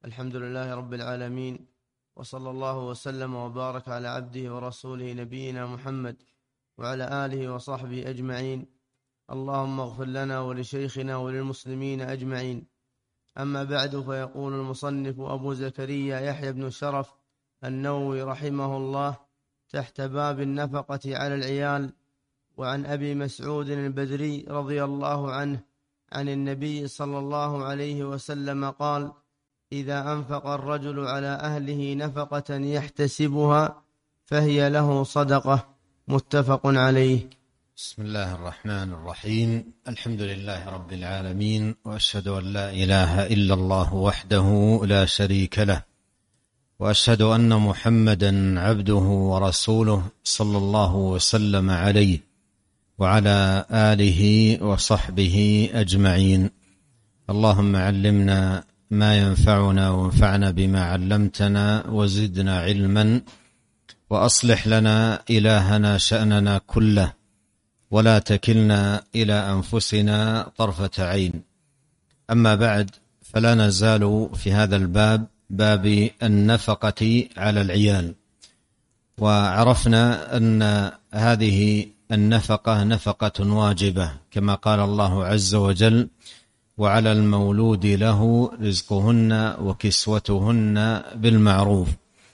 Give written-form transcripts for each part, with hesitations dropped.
الحمد لله رب العالمين، وصلى الله وسلم وبارك على عبده ورسوله نبينا محمد وعلى آله وصحبه أجمعين. اللهم اغفر لنا ولشيخنا وللمسلمين أجمعين. أما بعد، فيقول المصنف أبو زكريا يحيى بن شرف النووي رحمه الله تحت باب النفقة على العيال: وعن أبي مسعود البدري رضي الله عنه عن النبي صلى الله عليه وسلم قال: إذا أنفق الرجل على أهله نفقة يحتسبها فهي له صدقة. متفق عليه. بسم الله الرحمن الرحيم. الحمد لله رب العالمين، وأشهد أن لا إله إلا الله وحده لا شريك له، وأشهد أن محمدا عبده ورسوله صلى الله وسلم عليه وعلى آله وصحبه أجمعين. اللهم علمنا ما ينفعنا وانفعنا بما علمتنا وزدنا علما، وأصلح لنا إلهنا شأننا كله، ولا تكلنا إلى أنفسنا طرفة عين. أما بعد، فلا نزال في هذا الباب، باب النفقة على العيال. وعرفنا أن هذه النفقة نفقة واجبة، كما قال الله عز وجل: وعلى المولود له رزقهن وكسوتهن بالمعروف.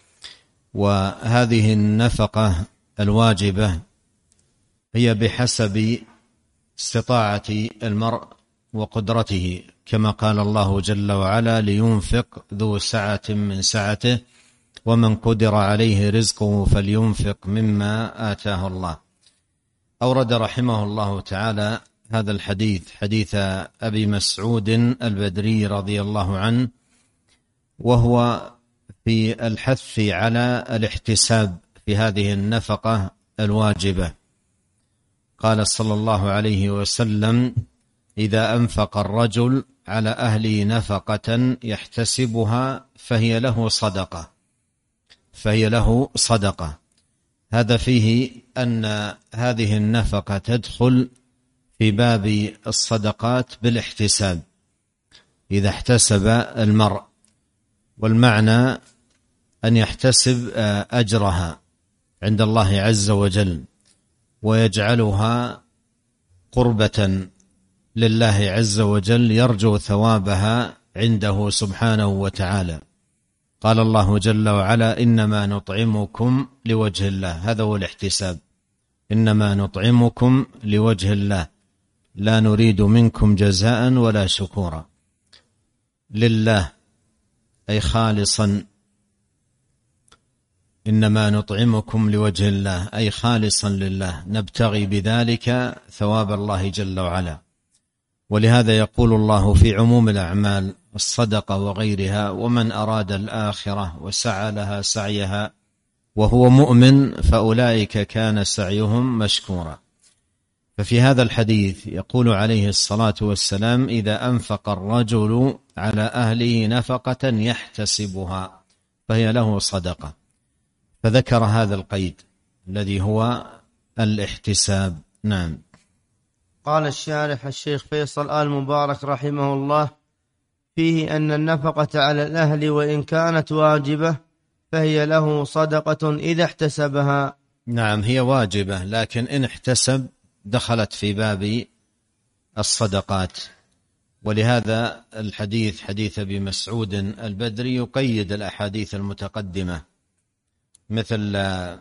وهذه النفقة الواجبة هي بحسب استطاعة المرء وقدرته، كما قال الله جل وعلا: لينفق ذو سعة من سعته ومن قدر عليه رزقه فلينفق مما آتاه الله. أورد رحمه الله تعالى هذا الحديث، حديث أبي مسعود البدري رضي الله عنه، وهو في الحث على الاحتساب في هذه النفقة الواجبة. قال صلى الله عليه وسلم: إذا أنفق الرجل على أهله نفقة يحتسبها فهي له صدقة، فهي له صدقة. هذا فيه أن هذه النفقة تدخل في باب الصدقات بالاحتساب، إذا احتسب المرء، والمعنى أن يحتسب أجرها عند الله عز وجل، ويجعلها قربة لله عز وجل، يرجو ثوابها عنده سبحانه وتعالى. قال الله جل وعلا: إنما نطعمكم لوجه الله. هذا هو الاحتساب، إنما نطعمكم لوجه الله لا نريد منكم جزاء ولا شكورا. لله أي خالصا، إنما نطعمكم لوجه الله أي خالصا لله، نبتغي بذلك ثواب الله جل وعلا. ولهذا يقول الله في عموم الأعمال الصدقة وغيرها: ومن أراد الآخرة وسعى لها سعيها وهو مؤمن فأولئك كان سعيهم مشكورا. ففي هذا الحديث يقول عليه الصلاة والسلام: إذا أنفق الرجل على أهله نفقة يحتسبها فهي له صدقة. فذكر هذا القيد الذي هو الاحتساب. نعم. قال الشارح الشيخ فيصل آل مبارك رحمه الله: فيه أن النفقة على الأهل وإن كانت واجبة فهي له صدقة إذا احتسبها. نعم، هي واجبة، لكن إن احتسب دخلت في باب الصدقات. ولهذا الحديث، حديث أبي مسعود البدري، يقيد الأحاديث المتقدمة، مثل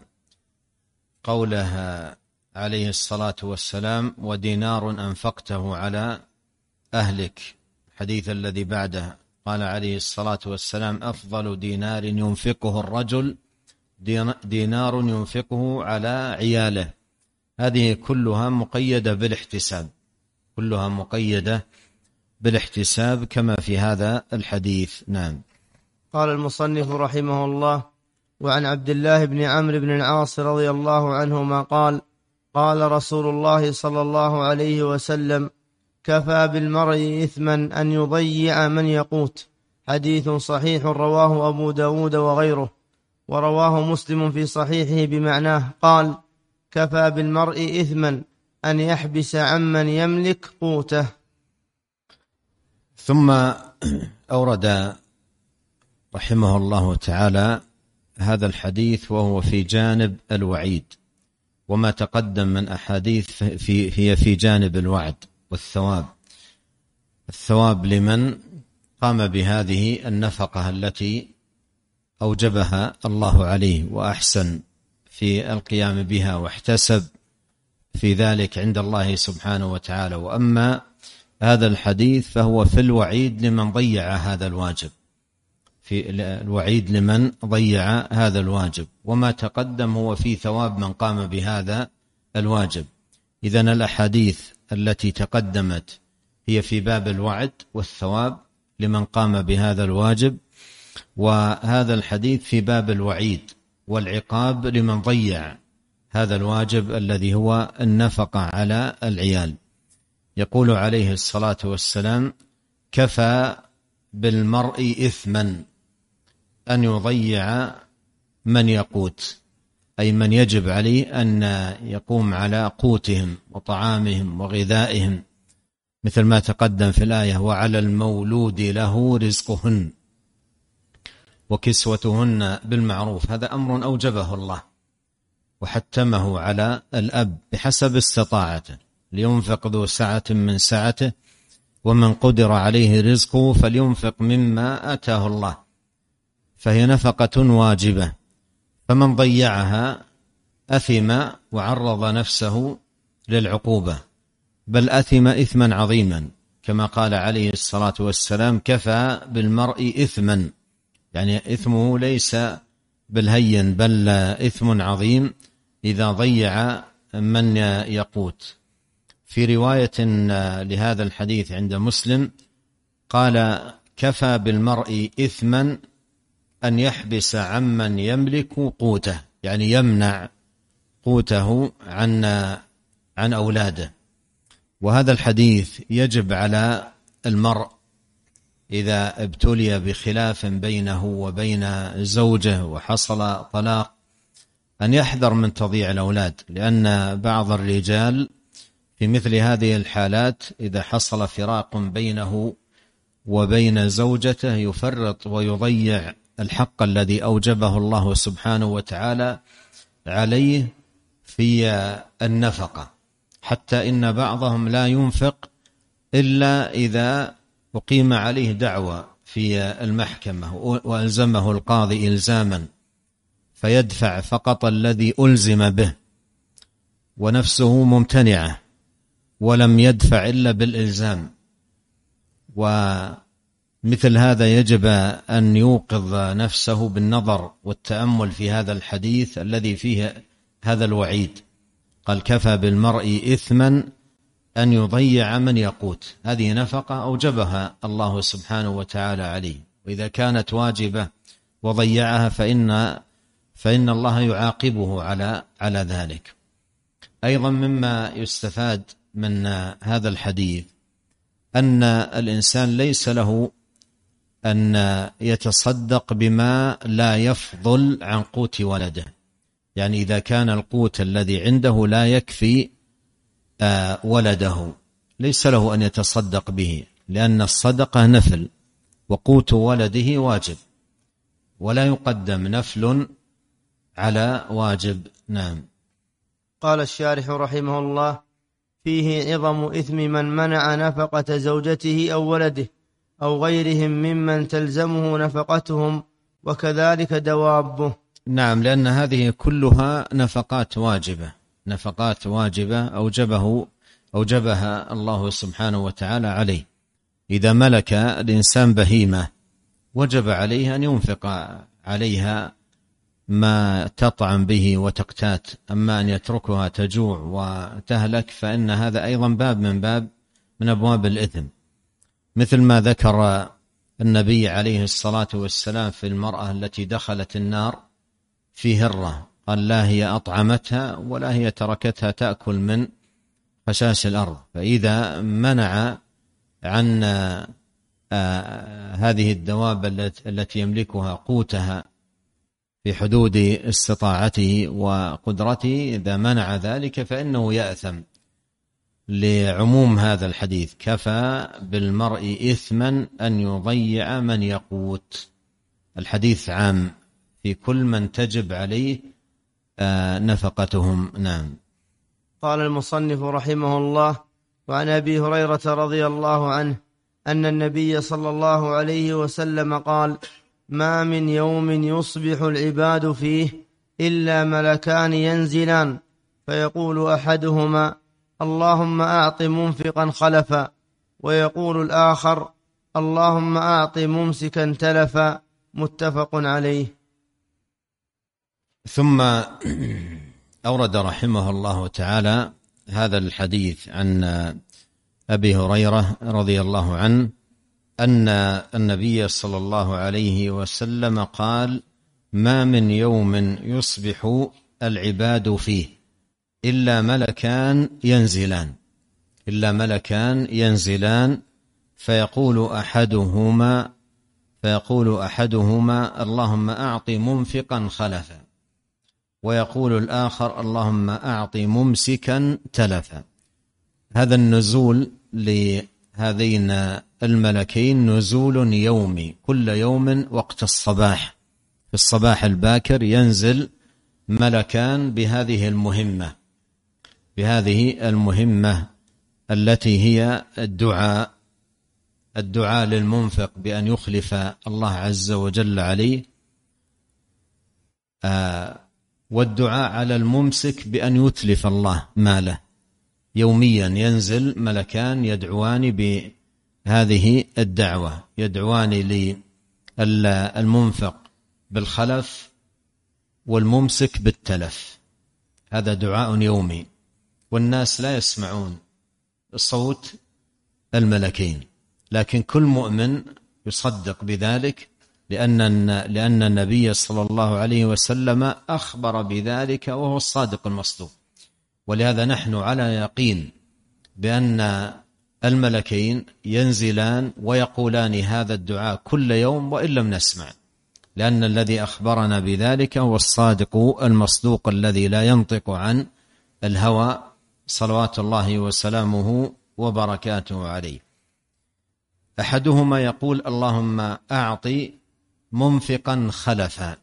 قوله عليه الصلاة والسلام: ودينار أنفقته على أهلك. الحديث الذي بعده قال عليه الصلاة والسلام: أفضل دينار ينفقه الرجل دينار ينفقه على عياله. هذه كلها مقيدة بالاحتساب، كلها مقيدة بالاحتساب كما في هذا الحديث. نعم. قال المصنف رحمه الله: وعن عبد الله بن عمرو بن العاص رضي الله عنهما قال: قال رسول الله صلى الله عليه وسلم: كفى بالمرء إثما أن يضيع من يقوت. حديث صحيح رواه أبو داود وغيره، ورواه مسلم في صحيحه بمعناه، قال: كفى بالمرء إثما أن يحبس عمن يملك قوته. ثم أورد رحمه الله تعالى هذا الحديث وهو في جانب الوعيد، وما تقدم من أحاديث هي في جانب الوعد والثواب. الثواب لمن قام بهذه النفقة التي أوجبها الله عليه وأحسن في القيام بها واحتسب في ذلك عند الله سبحانه وتعالى. وأما هذا الحديث فهو في الوعيد لمن ضيع هذا الواجب، في الوعيد لمن ضيع هذا الواجب، وما تقدم هو في ثواب من قام بهذا الواجب. إذن الأحاديث التي تقدمت هي في باب الوعد والثواب لمن قام بهذا الواجب، وهذا الحديث في باب الوعيد والعقاب لمن ضيع هذا الواجب الذي هو النفقة على العيال. يقول عليه الصلاة والسلام: كفى بالمرء إثما أن يضيع من يقوت، أي من يجب عليه أن يقوم على قوتهم وطعامهم وغذائهم، مثل ما تقدم في الآية: وعلى المولود له رزقهن وكسوتهن بالمعروف. هذا أمر أوجبه الله وحتمه على الأب بحسب استطاعته، لينفق ذو سعة من سعته ومن قدر عليه رزقه فلينفق مما آتاه الله، فهي نفقة واجبة، فمن ضيعها أثم وعرض نفسه للعقوبة، بل أثم إثما عظيما، كما قال عليه الصلاة والسلام: كفى بالمرء إثما، يعني إثمه ليس بالهين بل إثم عظيم إذا ضيع من يقوت. في رواية لهذا الحديث عند مسلم قال: كفى بالمرء إثما أن يحبس عمن يملك قوته، يعني يمنع قوته عن أولاده. وهذا الحديث يجب على المرء إذا ابتلي بخلاف بينه وبين زوجه وحصل طلاق أن يحذر من تضييع الأولاد، لأن بعض الرجال في مثل هذه الحالات إذا حصل فراق بينه وبين زوجته يفرط ويضيع الحق الذي أوجبه الله سبحانه وتعالى عليه في النفقة، حتى إن بعضهم لا ينفق إلا إذا أقيم عليه دعوة في المحكمة وألزمه القاضي إلزاما، فيدفع فقط الذي ألزم به ونفسه ممتنعة ولم يدفع إلا بالإلزام. ومثل هذا يجب أن يوقظ نفسه بالنظر والتأمل في هذا الحديث الذي فيه هذا الوعيد. قال: كفى بالمرء إثما أن يضيع من يقوت. هذه نفقة أوجبها الله سبحانه وتعالى عليه، وإذا كانت واجبة وضيعها فإن الله يعاقبه على ذلك. أيضا مما يستفاد من هذا الحديث أن الإنسان ليس له أن يتصدق بما لا يفضل عن قوت ولده، يعني إذا كان القوت الذي عنده لا يكفي ولده ليس له أن يتصدق به، لأن الصدقة نفل وقوت ولده واجب، ولا يقدم نفل على واجب. نعم. قال الشارح رحمه الله: فيه عظم إثم من منع نفقة زوجته أو ولده أو غيرهم ممن تلزمه نفقتهم، وكذلك دوابه. نعم، لأن هذه كلها نفقات واجبة أوجبها الله سبحانه وتعالى عليه. إذا ملك الإنسان بهيمة وجب عليه أن ينفق عليها ما تطعم به وتقتات، أما أن يتركها تجوع وتهلك فإن هذا أيضا باب من أبواب الإثم، مثل ما ذكر النبي عليه الصلاة والسلام في المرأة التي دخلت النار في هرة، قال: لا هي أطعمتها ولا هي تركتها تأكل من خشاش الأرض. فإذا منع عن هذه الدواب التي يملكها قوتها في حدود استطاعته وقدرته، إذا منع ذلك فإنه يأثم، لعموم هذا الحديث: كفى بالمرء إثما أن يضيع من يقوت، الحديث عام في كل من تجب عليه نفقتهم. نعم. قال المصنف رحمه الله: وعن أبي هريرة رضي الله عنه أن النبي صلى الله عليه وسلم قال: ما من يوم يصبح العباد فيه إلا ملكان ينزلان، فيقول أحدهما: اللهم أعط منفقا خلفا، ويقول الآخر: اللهم أعط ممسكا تلفا. متفق عليه. ثم أورد رحمه الله تعالى هذا الحديث عن أبي هريرة رضي الله عنه أن النبي صلى الله عليه وسلم قال: ما من يوم يصبح العباد فيه إلا ملكان ينزلان فيقول أحدهما اللهم أعط منفقا خلفا، ويقول الآخر اللهم أعط ممسكا تلفا. هذا النزول لهذين الملكين نزول يومي، كل يوم وقت الصباح، في الصباح الباكر ينزل ملكان بهذه المهمة التي هي الدعاء للمنفق بأن يخلف الله عز وجل عليه، والدعاء على الممسك بأن يتلف الله ماله. يوميا ينزل ملكان يدعوان بهذه الدعوة، يدعوان للمنفق بالخلف والممسك بالتلف. هذا دعاء يومي، والناس لا يسمعون صوت الملكين، لكن كل مؤمن يصدق بذلك لأن النبي صلى الله عليه وسلم أخبر بذلك وهو الصادق المصدوق. ولهذا نحن على يقين بأن الملكين ينزلان ويقولان هذا الدعاء كل يوم وإن لم نسمع، لأن الذي أخبرنا بذلك هو الصادق المصدوق الذي لا ينطق عن الهوى صلوات الله وسلامه وبركاته عليه. أحدهما يقول اللهم أعط منفقا خلفا،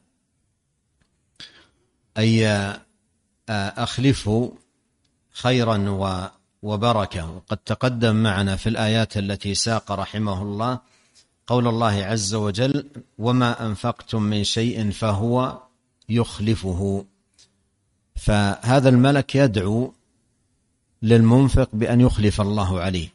أي أخلفه خيرا وبركة. وقد تقدم معنا في الآيات التي ساق رحمه الله قول الله عز وجل: وما أنفقتم من شيء فهو يخلفه. فهذا الملك يدعو للمنفق بأن يخلف الله عليه.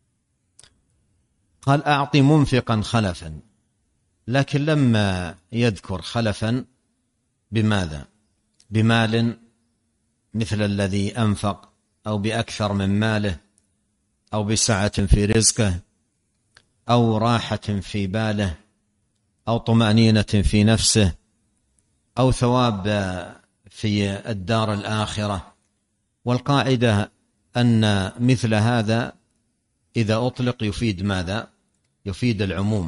قال: أعطي منفقا خلفا، لكن لما يذكر خلفا بماذا؟ بمال مثل الذي أنفق، أو بأكثر من ماله، أو بسعة في رزقه، أو راحة في باله، أو طمأنينة في نفسه، أو ثواب في الدار الآخرة. والقاعدة أن مثل هذا إذا أطلق يفيد ماذا؟ يفيد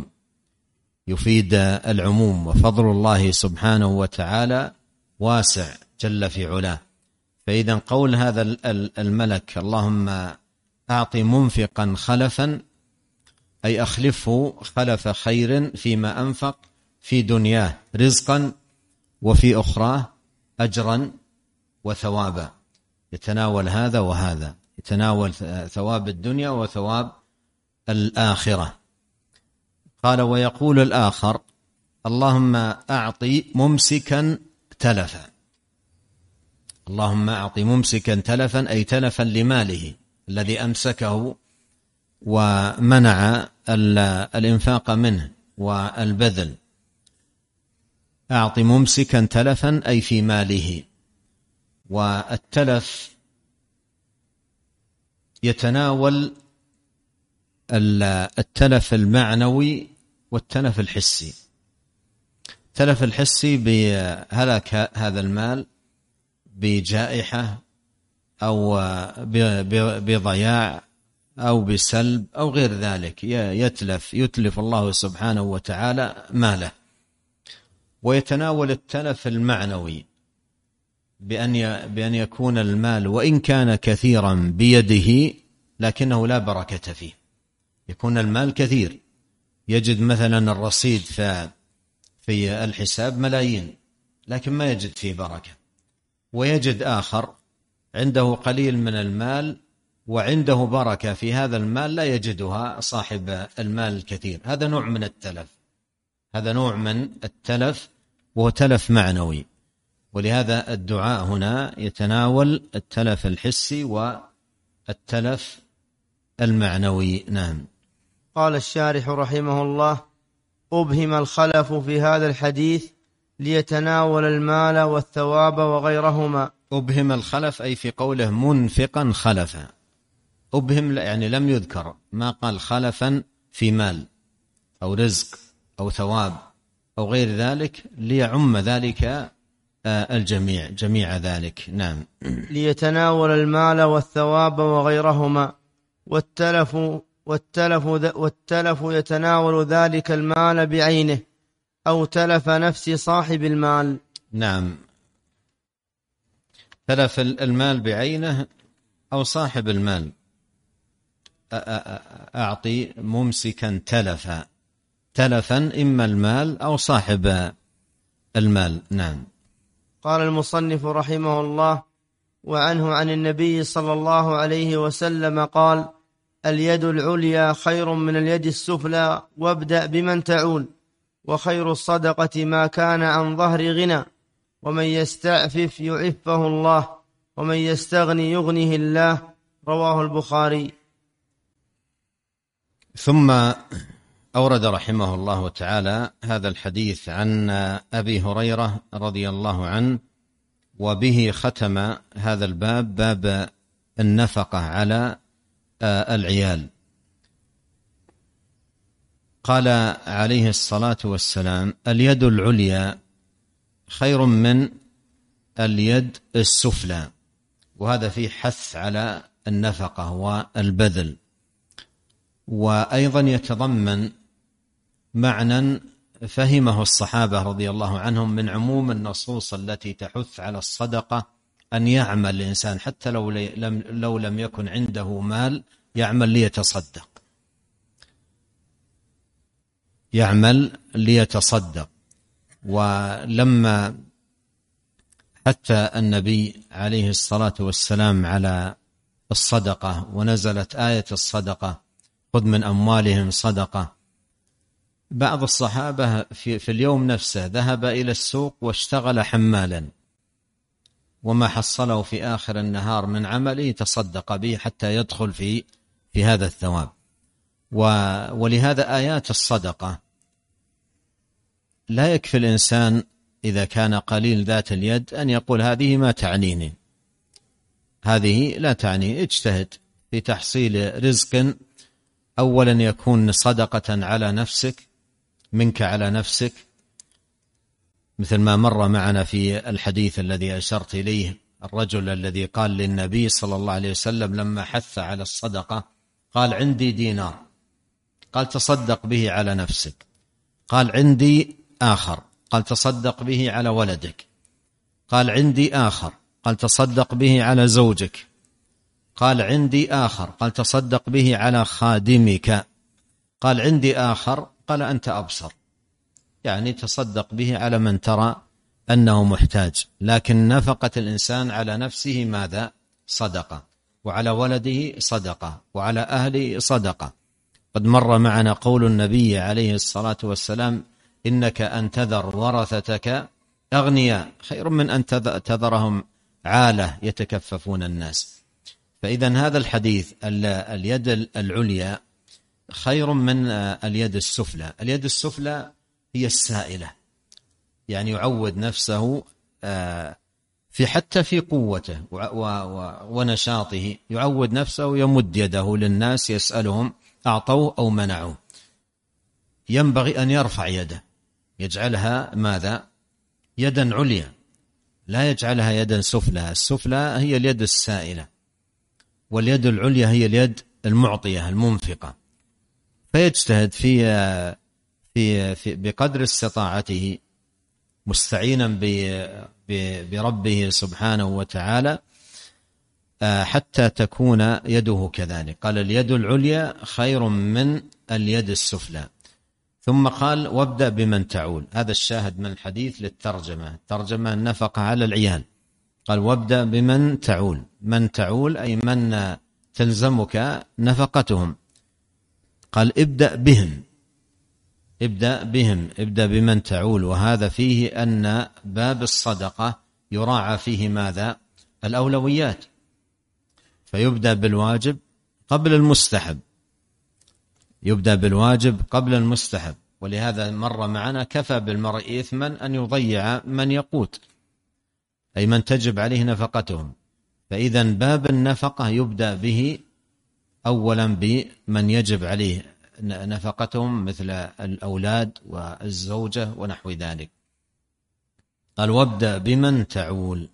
العموم، وفضل الله سبحانه وتعالى واسع جل في علاه. فإذا قول هذا الملك اللهم أعطي منفقا خلفا، أي أخلفه خلف خير فيما أنفق في دنياه رزقا، وفي أخراه أجرا وثوابا، يتناول هذا وهذا، يتناول ثواب الدنيا وثواب الآخرة. قال: ويقول الآخر اللهم أعطي ممسكا تلفا. اللهم أعطي ممسكا تلفا، أي تلفا لماله الذي أمسكه ومنع الإنفاق منه والبذل. أعطي ممسكا تلفا أي في ماله. والتلف يتناول التلف المعنوي والتلف الحسي. التلف الحسي بهلاك هذا المال بجائحة أو بضياع أو بسلب أو غير ذلك، يتلف الله سبحانه وتعالى ماله. ويتناول التلف المعنوي بأن يكون المال وإن كان كثيرا بيده لكنه لا بركة فيه. يكون المال كثير، يجد مثلا الرصيد في في الحساب ملايين لكن ما يجد فيه بركة، ويجد آخر عنده قليل من المال وعنده بركة في هذا المال لا يجدها صاحب المال الكثير. هذا نوع من التلف، هذا نوع من التلف وهو تلف معنوي. ولهذا الدعاء هنا يتناول التلف الحسي والتلف المعنوي. نعم. قال الشارح رحمه الله: أبهم الخلف في هذا الحديث ليتناول المال والثواب وغيرهما. أبهم الخلف أي في قوله منفقا خلفا. أبهم يعني لم يذكر، ما قال خلفا في مال أو رزق أو ثواب أو غير ذلك، ليعم ذلك الجميع، جميع ذلك. نعم. ليتناول المال والثواب وغيرهما. والتلف يتناول ذلك المال بعينه أو تلف نفس صاحب المال. نعم، تلف المال بعينه أو صاحب المال. أعطي ممسكا تلفا إما المال أو صاحب المال. نعم. قال المصنف رحمه الله: وعنه عن النبي صلى الله عليه وسلم قال: اليد العليا خير من اليد السفلى، وابدأ بمن تعول، وخير الصدقة ما كان عن ظهر غنى، ومن يستعفف يعفه الله، ومن يستغني يغنيه الله. رواه البخاري. ثم أورد رحمه الله تعالى هذا الحديث عن أبي هريرة رضي الله عنه، وبه ختم هذا الباب، باب النفقة على العيال. قال عليه الصلاة والسلام: اليد العليا خير من اليد السفلى. وهذا فيه حث على النفقة والبذل، وأيضا يتضمن معنى فهمه الصحابة رضي الله عنهم من عموم النصوص التي تحث على الصدقة، أن يعمل الإنسان حتى لو لم يكن عنده مال، يعمل ليتصدق، يعمل ليتصدق. ولما حتى النبي عليه الصلاة والسلام على الصدقة ونزلت آية الصدقة: خذ من أموالهم صدقة، بعض الصحابة في اليوم نفسه ذهب إلى السوق واشتغل حمالا، وما حصله في آخر النهار من عمله تصدق به حتى يدخل في هذا الثواب. ولهذا آيات الصدقة لا يكفي الإنسان إذا كان قليل ذات اليد أن يقول هذه ما تعنيني، هذه لا تعني. اجتهد في تحصيل رزق، أولا يكون صدقة على نفسك، منك على نفسك، مثل ما مر معنا في الحديث الذي أشرت إليه، الرجل الذي قال للنبي صلى الله عليه وسلم لما حث على الصدقة، قال: عندي دينار، قال: تصدق به على نفسك. قال: عندي آخر، قال: تصدق به على ولدك. قال: عندي آخر، قال: تصدق به على زوجك. قال: عندي آخر، قال: تصدق به على خادمك. قال: عندي آخر، قال: أنت أبصر، يعني تصدق به على من ترى أنه محتاج. لكن نفقة الإنسان على نفسه ماذا؟ صدقة، وعلى ولده صدقة، وعلى أهله صدقة. قد مر معنا قول النبي عليه الصلاة والسلام: إنك أن تذر ورثتك أغنياء خير من أن تذرهم عالة يتكففون الناس. فإذا هذا الحديث اليد العليا خير من اليد السفلى. اليد السفلى هي السائلة، يعني يعود نفسه حتى في قوته ونشاطه، يعود نفسه يمد يده للناس يسألهم أعطوه أو منعوه. ينبغي أن يرفع يده، يجعلها ماذا؟ يدا عليا، لا يجعلها يدا سفلى. السفلى هي اليد السائلة، واليد العليا هي اليد المعطية المنفقة. فيجتهد في بقدر استطاعته، مستعينا بربه سبحانه وتعالى، حتى تكون يده كذلك. قال: اليد العليا خير من اليد السفلى. ثم قال وابدأ بمن تعول. هذا الشاهد من الحديث للترجمة. الترجمة النفقة على العيال، قال وابدأ بمن تعول. من تعول أي من تلزمك نفقتهم. قال ابدأ بهم، ابدأ بهم، ابدأ بمن تعول. وهذا فيه أن باب الصدقة يراعى فيه ماذا؟ الأولويات، فيبدأ بالواجب قبل المستحب، يبدأ بالواجب قبل المستحب. ولهذا مر معنا كفى بالمرء إثما أن يضيع من يقوت، أي من تجب عليه نفقتهم. فإذا باب النفقة يبدأ به أولا بمن يجب عليه نفقتهم مثل الأولاد والزوجة ونحو ذلك. قال وابدأ بمن تعول.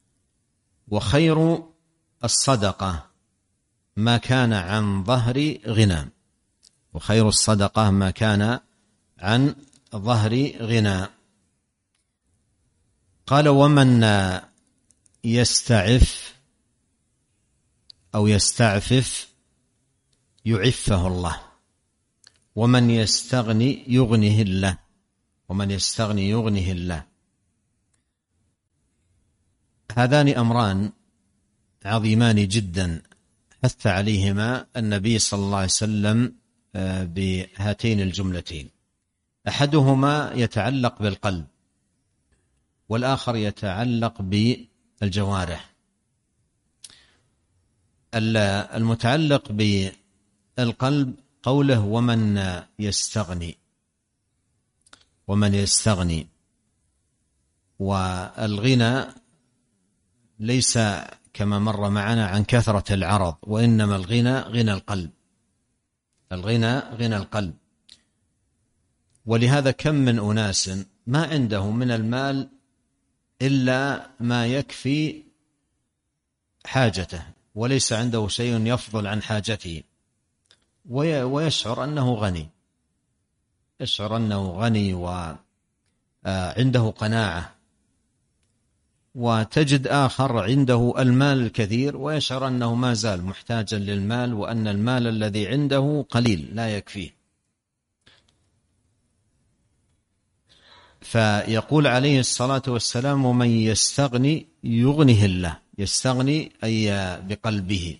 وخير الصدقة ما كان عن ظهر غنى، وخير الصدقة ما كان عن ظهر غنى. قال ومن يستعف أو يستعفف يعفه الله، ومن يستغني يغنه الله، ومن يستغني يغنه الله. هذان أمران عظيمان جدا حث عليهما النبي صلى الله عليه وسلم بهاتين الجملتين. أحدهما يتعلق بالقلب، والآخر يتعلق بالجوارح. المتعلق بالقلب قوله ومن يستغني، ومن يستغني. والغنى ليس كما مر معنا عن كثرة العرض، وإنما الغنى غنى القلب، الغنى غنى القلب. ولهذا كم من أناس ما عنده من المال إلا ما يكفي حاجته، وليس عنده شيء يفضل عن حاجته، ويشعر أنه غني، يشعر أنه غني وعنده قناعة. وتجد آخر عنده المال الكثير ويشعر أنه ما زال محتاجا للمال، وأن المال الذي عنده قليل لا يكفيه. فيقول عليه الصلاة والسلام ومن يستغني يغنه الله، يستغني أي بقلبه.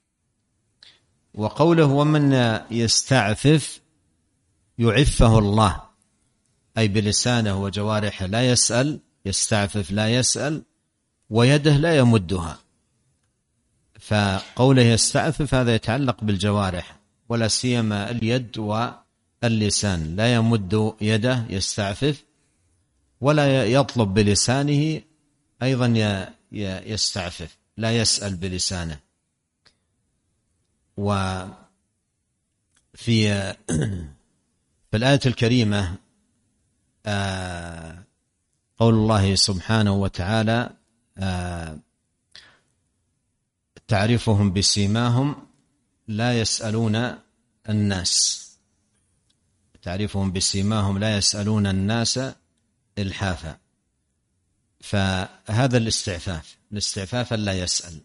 وقوله ومن يستعفف يعفه الله، أي بلسانه وجوارحه لا يسأل، يستعفف لا يسأل، ويده لا يمدها. فقوله يستعفف هذا يتعلق بالجوارح، ولا سيما اليد واللسان. لا يمد يده يستعفف، ولا يطلب بلسانه أيضا يستعفف، لا يسأل بلسانه. وفي الآية الكريمة قول الله سبحانه وتعالى تعرفهم بسيماهم لا يسألون الناس، تعرفهم بسيماهم لا يسألون الناس إلحافا. فهذا الاستعفاف، الاستعفاف لا يسأل.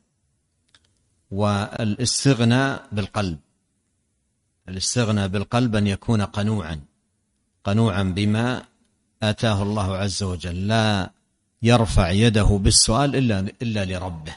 والاستغناء بالقلب، الاستغناء بالقلب أن يكون قنوعا، قنوعا بما آتاه الله عز وجل، لا يرفع يده بالسؤال إلا لربه.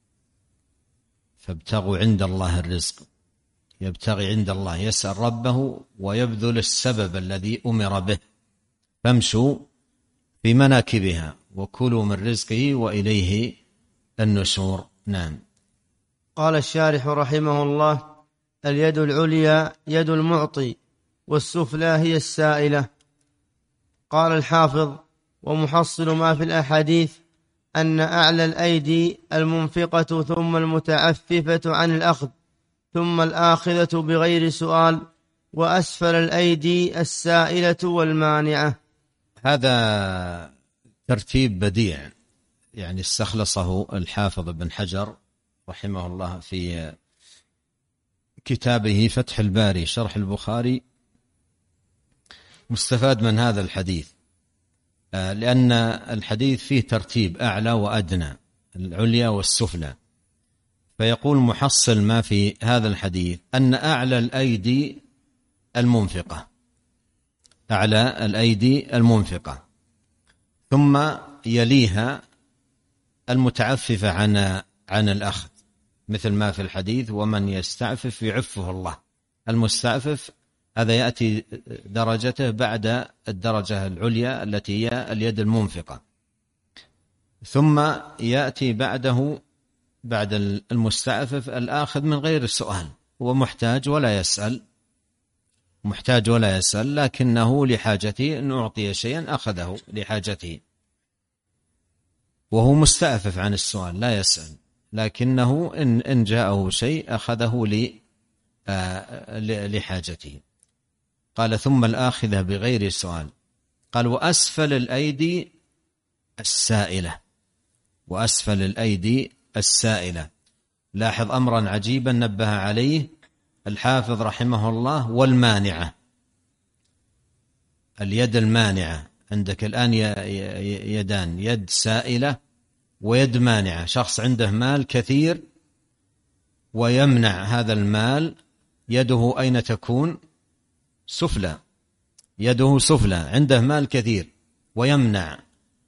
فابتغوا عند الله الرزق، يبتغي عند الله، يسأل ربه ويبذل السبب الذي أمر به. فامشوا في مناكبها وكلوا من رزقه وإليه النشور. نعم. قال الشارح رحمه الله اليد العليا يد المعطي، والسفلى هي السائلة. قال الحافظ ومحصل ما في الأحاديث أن أعلى الأيدي المنفقة، ثم المتعففة عن الأخذ، ثم الآخذة بغير سؤال، وأسفل الأيدي السائلة والمانعة. هذا ترتيب بديع، يعني استخلصه الحافظ ابن حجر رحمه الله في كتابه فتح الباري شرح البخاري. مستفاد من هذا الحديث لأن الحديث فيه ترتيب أعلى وأدنى، العليا والسفلى. فيقول محصل ما في هذا الحديث أن أعلى الأيدي المنفقة، أعلى الأيدي المنفقة، ثم يليها المتعففة عن الأخذ، مثل ما في الحديث: ومن يستعفف يعفه الله. المستعفف هذا يأتي درجته بعد الدرجة العليا التي هي اليد المنفقة، ثم يأتي بعده بعد المستعفف الآخذ من غير السؤال، هو محتاج ولا يسأل، لكنه لحاجته أن أعطي شيئا أخذه لحاجته، وهو مستعفف عن السؤال لا يسأل، لكنه إن جاءه شيء أخذه لحاجته. قال: ثم الآخذة بغير سؤال. قال: وأسفل الأيدي السائلة. لاحظ أمرا عجيبا نبه عليه الحافظ رحمه الله: والمانعة. اليد المانعة، عندك الآن يدان: يد سائلة ويد مانعة. شخص عنده مال كثير ويمنع هذا المال، يده أين تكون؟ سفلى، يده سفلى. عنده مال كثير ويمنع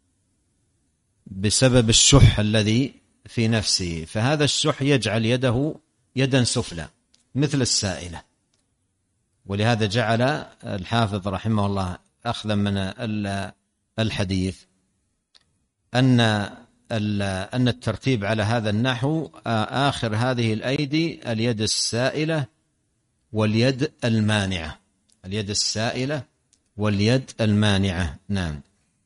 بسبب الشح الذي في نفسه، فهذا الشح يجعل يده يدا سفلى مثل السائلة. ولهذا جعل الحافظ رحمه الله أخذا من الحديث أن الترتيب على هذا النحو: آخر هذه الأيدي اليد السائلة واليد المانعة. اليد السائلة واليد المانعة. نعم.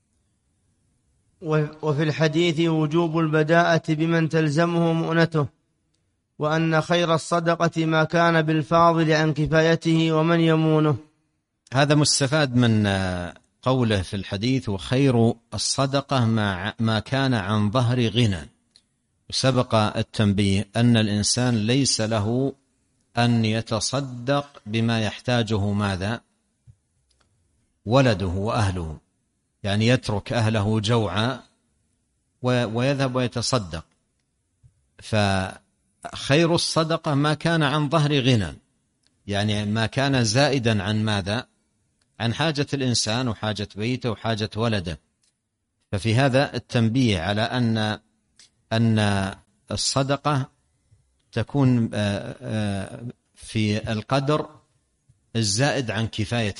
وفي الحديث وجوب البداءة بمن تلزمه مؤنته، وأن خير الصدقة ما كان بالفاضل عن كفايته ومن يمونه. هذا مستفاد من قوله في الحديث: وخير الصدقة ما كان عن ظهر غنى. وسبق التنبيه أن الإنسان ليس له أن يتصدق بما يحتاجه ماذا؟ ولده وأهله، يعني يترك أهله جوعا ويذهب ويتصدق. فخير الصدقة ما كان عن ظهر غنى، يعني ما كان زائدا عن ماذا؟ عن حاجة الإنسان وحاجة بيته وحاجة ولده. ففي هذا التنبيه على أن الصدقة تكون في القدر الزائد عن كفاية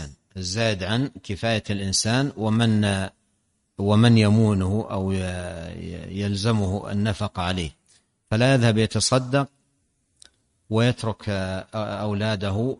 الإنسان، ومن يمونه أو يلزمه النفق عليه، فلا يذهب يتصدق ويترك أولاده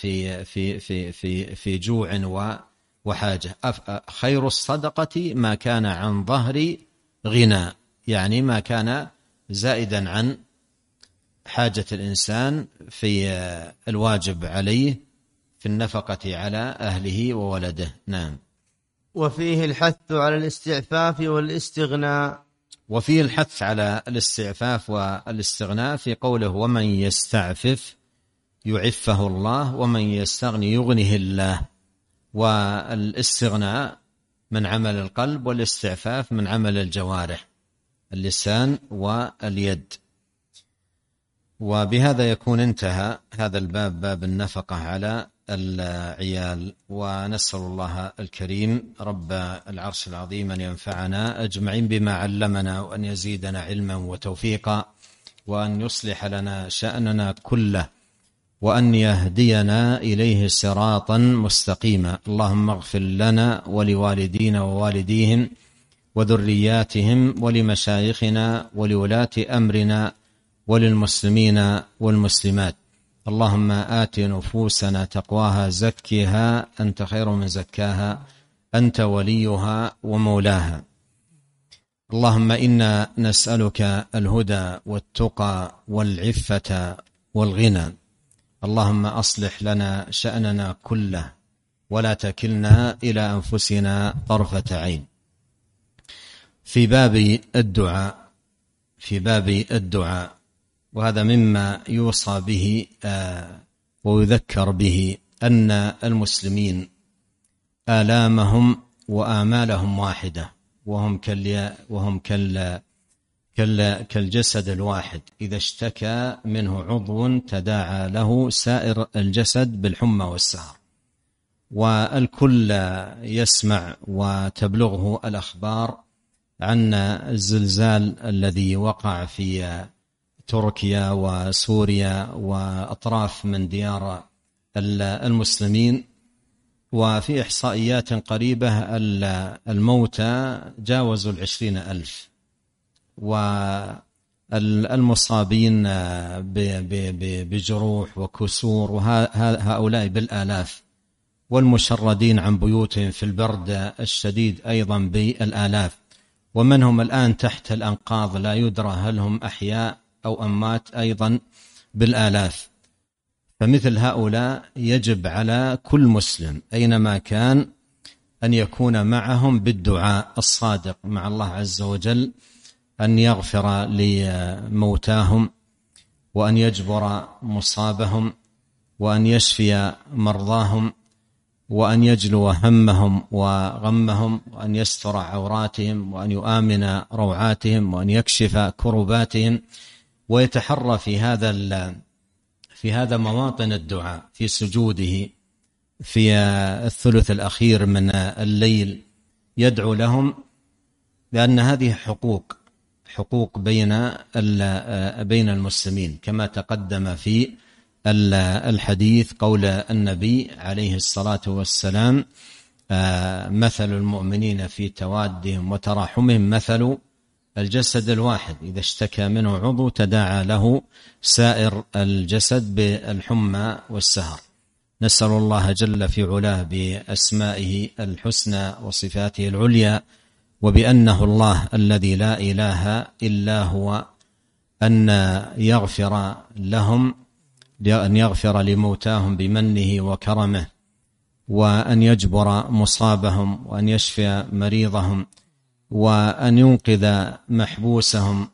في جوع وحاجة. خير الصدقة ما كان عن ظهر غنى، يعني ما كان زائدا عن حاجة الإنسان في الواجب عليه في النفقة على أهله وولده. نعم. وفيه الحث على الاستعفاف والاستغناء. وفيه الحث على الاستعفاف والاستغناء في قوله: ومن يستعفف يعفه الله ومن يستغني يغنه الله. والاستغناء من عمل القلب، والاستعفاف من عمل الجوارح، اللسان واليد. وبهذا يكون انتهى هذا الباب، باب النفقة على العيال. ونسأل الله الكريم رب العرش العظيم أن ينفعنا أجمعين بما علمنا، وأن يزيدنا علما وتوفيقا، وأن يصلح لنا شأننا كله، وأن يهدينا إليه صراطا مستقيما. اللهم اغفر لنا ولوالدينا ووالديهم وذرياتهم ولمشايخنا ولولاة أمرنا وللمسلمين والمسلمات. اللهم آت نفوسنا تقواها زكها أنت خير من زكاها أنت وليها ومولاها. اللهم إنا نسألك الهدى والتقى والعفة والغنى. اللهم أصلح لنا شأننا كله ولا تكلنا إلى أنفسنا طرفة عين. في باب الدعاء، وهذا مما يوصى به ويذكر به أن المسلمين آلامهم وآمالهم واحدة، وهم كالجسد الواحد، إذا اشتكى منه عضو تداعى له سائر الجسد بالحمى والسهر. والكل يسمع وتبلغه الأخبار عن الزلزال الذي وقع في تركيا وسوريا وأطراف من ديار المسلمين. وفي إحصائيات قريبة الموتى جاوزوا 20,000 والمصابين بجروح وكسور وهؤلاء بالآلاف، والمشردين عن بيوتهم في البرد الشديد أيضا بالآلاف، ومن هم الآن تحت الأنقاض لا يدرى هل هم أحياء أو أموات أيضا بالآلاف. فمثل هؤلاء يجب على كل مسلم أينما كان أن يكون معهم بالدعاء الصادق مع الله عز وجل، أن يغفر لموتاهم وأن يجبر مصابهم وأن يشفي مرضاهم وأن يجلو همهم وغمهم وأن يستر عوراتهم وأن يؤمن روعاتهم وأن يكشف كرباتهم، ويتحرى في هذا مواطن الدعاء، في سجوده في الثلث الأخير من الليل يدعو لهم، لأن هذه حقوق بين المسلمين كما تقدم في الحديث قول النبي عليه الصلاة والسلام: مثل المؤمنين في توادهم وتراحمهم مثل الجسد الواحد إذا اشتكى منه عضو تداعى له سائر الجسد بالحمى والسهر. نسأل الله جل في علاه بأسمائه الحسنى وصفاته العليا وبأنه الله الذي لا إله إلا هو أن يغفر لهم، أن يغفر لموتاهم بمنه وكرمه، وأن يجبر مصابهم وأن يشفي مريضهم وأن ينقذ محبوسهم،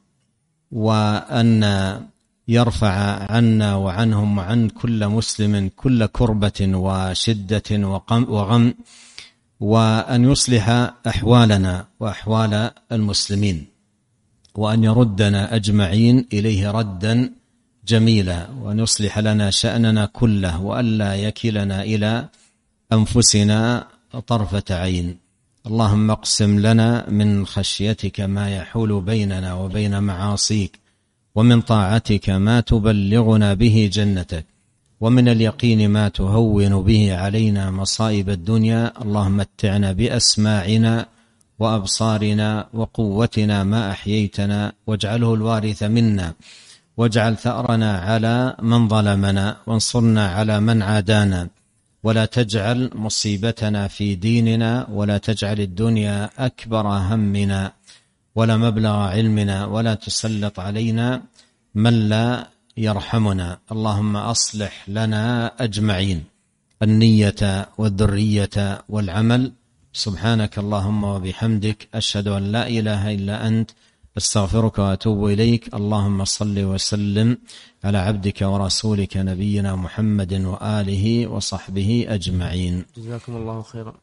وأن يرفع عنا وعنهم وعن كل مسلم كل كربة وشدة وغم، وأن يصلح أحوالنا وأحوال المسلمين، وأن يردنا أجمعين إليه ردا جميلا، وأن يصلح لنا شأننا كله، وألا يكلنا إلى أنفسنا طرفة عين. اللهم اقسم لنا من خشيتك ما يحول بيننا وبين معاصيك، ومن طاعتك ما تبلغنا به جنتك، ومن اليقين ما تهون به علينا مصائب الدنيا. اللهم متعنا بأسماعنا وأبصارنا وقوتنا ما أحييتنا، واجعله الوارث منا، واجعل ثأرنا على من ظلمنا، وانصرنا على من عادانا، ولا تجعل مصيبتنا في ديننا، ولا تجعل الدنيا أكبر همنا ولا مبلغ علمنا، ولا تسلط علينا من لا يرحمنا. اللهم أصلح لنا أجمعين النية والذرية والعمل. سبحانك اللهم وبحمدك، أشهد أن لا إله إلا أنت، استغفرك وأتوب إليك. اللهم صل وسلم على عبدك ورسولك نبينا محمد وآله وصحبه أجمعين. جزاكم الله خيرا.